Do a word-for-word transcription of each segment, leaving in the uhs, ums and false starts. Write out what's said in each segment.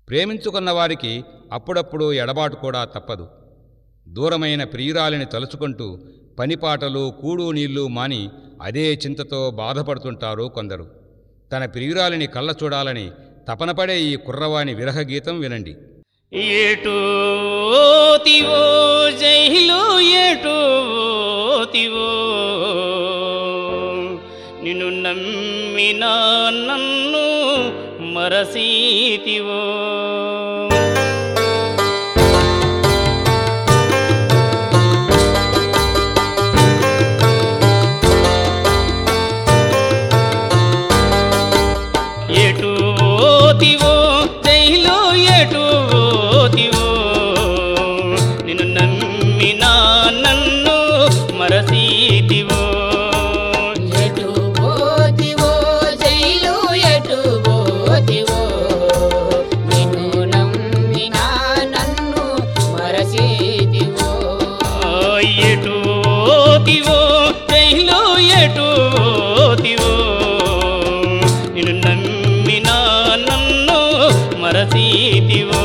ప్రేమించుకున్న వారికి అప్పుడప్పుడు ఎడబాటు కూడా తప్పదు. దూరమైన ప్రియురాలిని తలుచుకుంటూ పనిపాటలు కూడు నీళ్లు మాని అదే చింతతో బాధపడుతుంటారు కొందరు. తన ప్రియురాలిని కళ్ళ చూడాలని తపనపడే ఈ కుర్రవాని విరహగీతం వినండి. ఏటోతివో జైలు ఏటోతివో, నిన్ను నమ్మినా నన్ను మరసీతివో. ఏటోతివో జైలు ఏటోతివో, నిన్ను నమ్మినా నన్ను మరసీతివో. ఎటుపోతివో జైలు ఎటుపోతివో, నిన్ను నమ్మినా నన్ను మరచితివో. ఎటోతివో జైలు ఎటోతివో, నిన్ను నమ్మినా నన్ను మరసీతివో.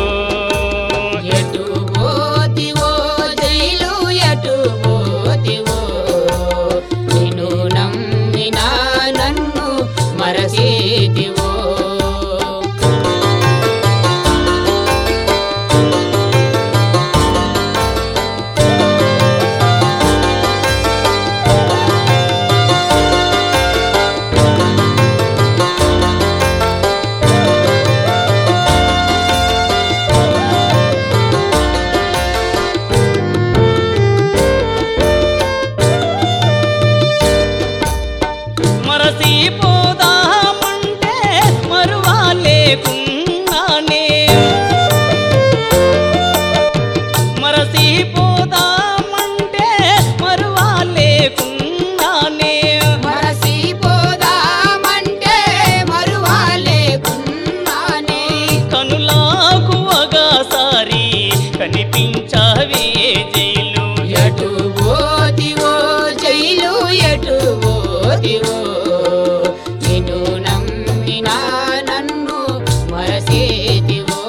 ఎటుపోతివో జైలు ఎటుపోతివో, నిన్ను నమ్మినా నన్ను మరచితివో. మరసిపోదామంటే మరువాలేకున్నానే, మరసిపోదామంటే మరువాలేకున్నానే. మరసిపోదామంటే మరువాలేకున్నానే, కనులాకు ఒకసారి కనిపించావే జైలు. ఎటుపోతివో జైలు ఎటుపోతివో, నిన్ను నమ్మినా నన్ను మరచితివో.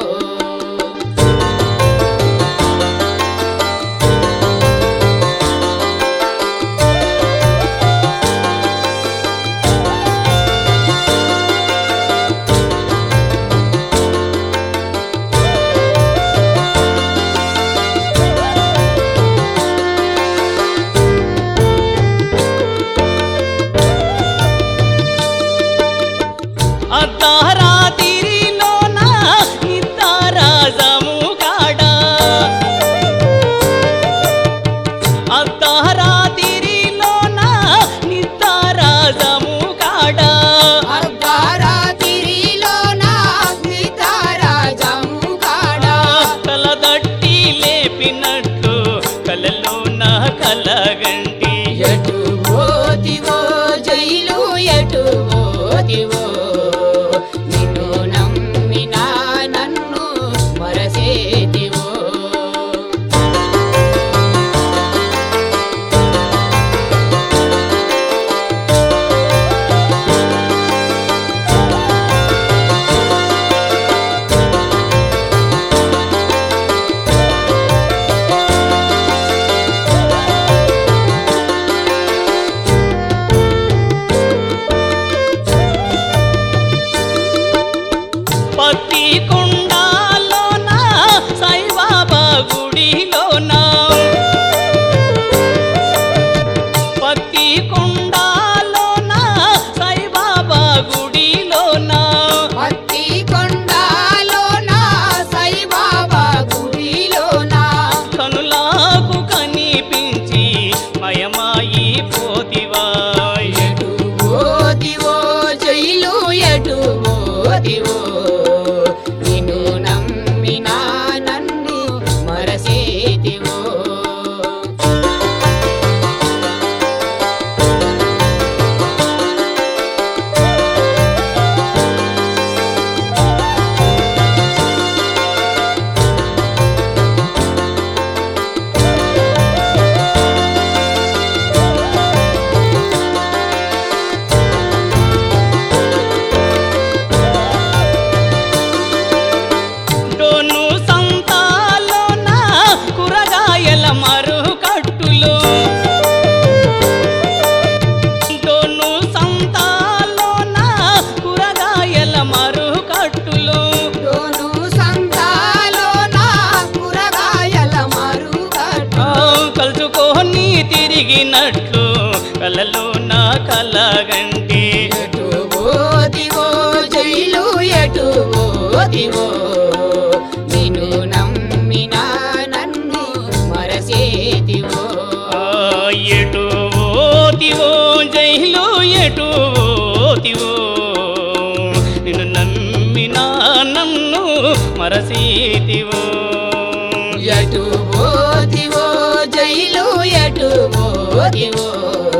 కలిగినట్లు కలలో నా కలగంటి ఎటు పోతివో జైలు ఎటు పోతివో నిన్ను నమ్మినా నన్ను మరసేతివో ఆ, ఎటు ఓతివో జైలు ఎటు ఓతివో నిన్ను నమ్మినా నన్ను మరసీతివో ఎటు పోతివో జైలు ఎటు పోతివో